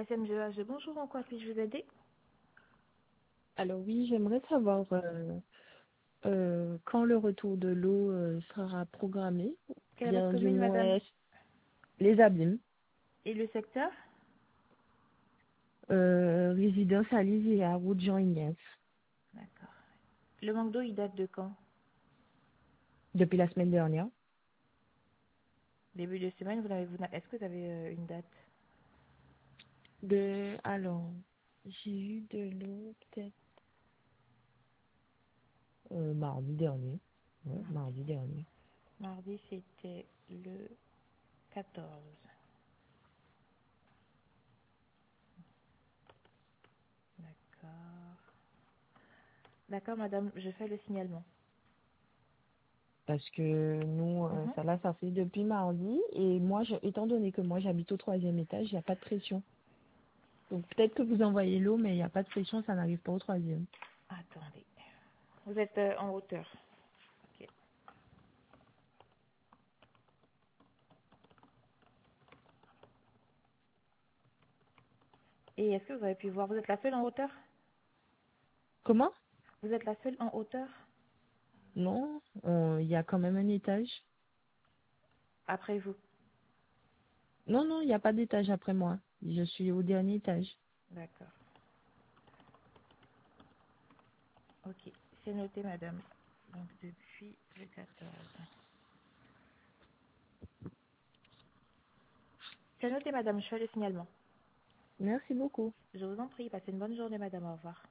SMGH, bonjour, en quoi puis-je vous aider? Alors oui, j'aimerais savoir quand le retour de l'eau sera programmé, Quelle est votre bien du commune, madame? moins les abîmes. Et le secteur? Résidence à Lisieux, route Jean-Ignace, D'accord. Le manque d'eau, il date de quand? depuis la semaine dernière. Début de semaine, est-ce que vous avez une date? Alors, j'ai eu de l'eau peut-être mardi dernier. Ouais, Mardi. mardi dernier. Mardi, c'était le 14. D'accord. D'accord, madame, je fais le signalement. Parce que nous, Mhm. ça fait depuis mardi. Et moi, étant donné que moi, j'habite au troisième étage, il n'y a pas de pression. Donc peut-être que vous envoyez l'eau, mais il n'y a pas de pression, ça n'arrive pas au troisième. Attendez. Vous êtes en hauteur. Ok. Et est-ce que vous avez pu voir? Vous êtes la seule en hauteur? Comment? Vous êtes la seule en hauteur? Non, il y a quand même un étage. Après vous. Non, non, il n'y a pas d'étage après moi. Je suis au dernier étage. D'accord. Ok. C'est noté, madame. Donc, depuis le 14. C'est noté, madame, je fais le signalement. Merci beaucoup. Je vous en prie, passez une bonne journée, madame, au revoir.